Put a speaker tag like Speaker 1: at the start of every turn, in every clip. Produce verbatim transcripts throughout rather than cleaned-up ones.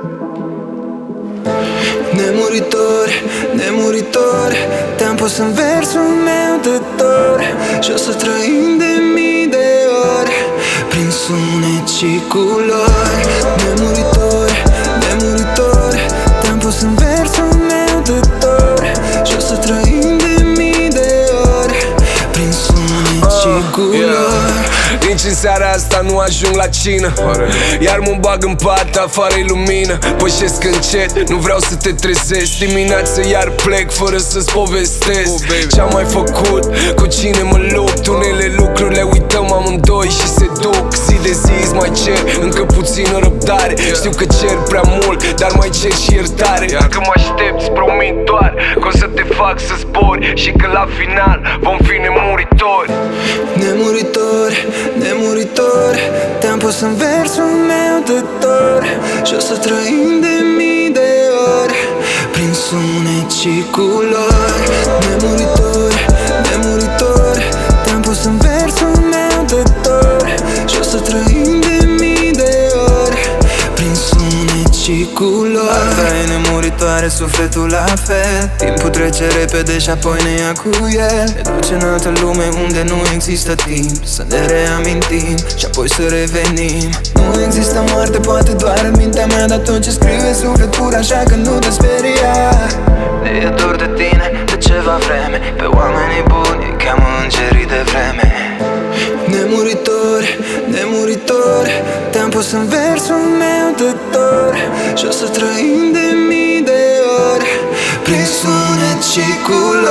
Speaker 1: Nemuritor, nemuritor, te-am pus în versul meu de dor și o să trăim de mii de ori prin sunet și culori. Nemuritor, nemuritor, te-am pus în versul meu de dor și o să trăim de mii de ori prin sunet uh, și culori.
Speaker 2: Yeah. Nici în seara asta nu ajung la cină, iar mă bag în pat, afară-i lumină. Pășesc încet, nu vreau să te trezesc. Dimineață iar plec fără să-ți povestesc ce-am mai făcut, cu cine mă lupt. Unele lucruri le uităm amândoi și se duc. Zi de zi îți mai cer încă puțină răbdare. Știu că cer prea mult, dar mai cer și iertare. Dacă mă aștepți, promit doar că o să te fac să zbori și că la final vom fi nemuritori.
Speaker 1: Nemuritor, nemuritor, te-am pus în versul meu de dor și o să trăim de mii de ori prin sunet și culori. Nemuritor, nemuritor, te-am pus în versul meu de dor și o să trăim de mii de ori prin sunet și culori. Arta e nemuritoare, sufletul la fel. Timpul trece repede și apoi ne ia cu el. Ne duce în altă lume unde nu există timp, să ne reamintim și apoi să revenim. Nu există moarte, poate doar în mintea mea, dar tot ce scriu e suflet pur, așa că nu te speria. Ne e dor de tine de ceva vreme, pe oamenii buni îi cheamă îngerii de vreme. Nemuritor, nemuritor, te-am pus în versul meu de dor și o să trăim de mii de ori prin sunet și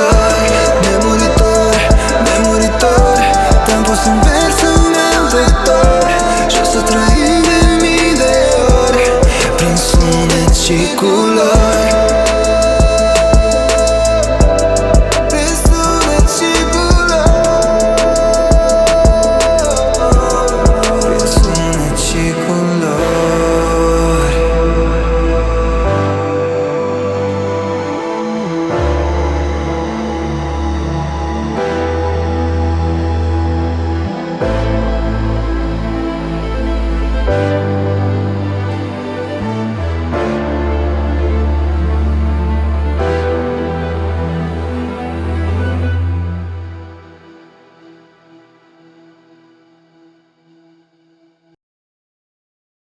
Speaker 1: culori. Nemuritor, nemuritor, te-am pus în versul meu de dor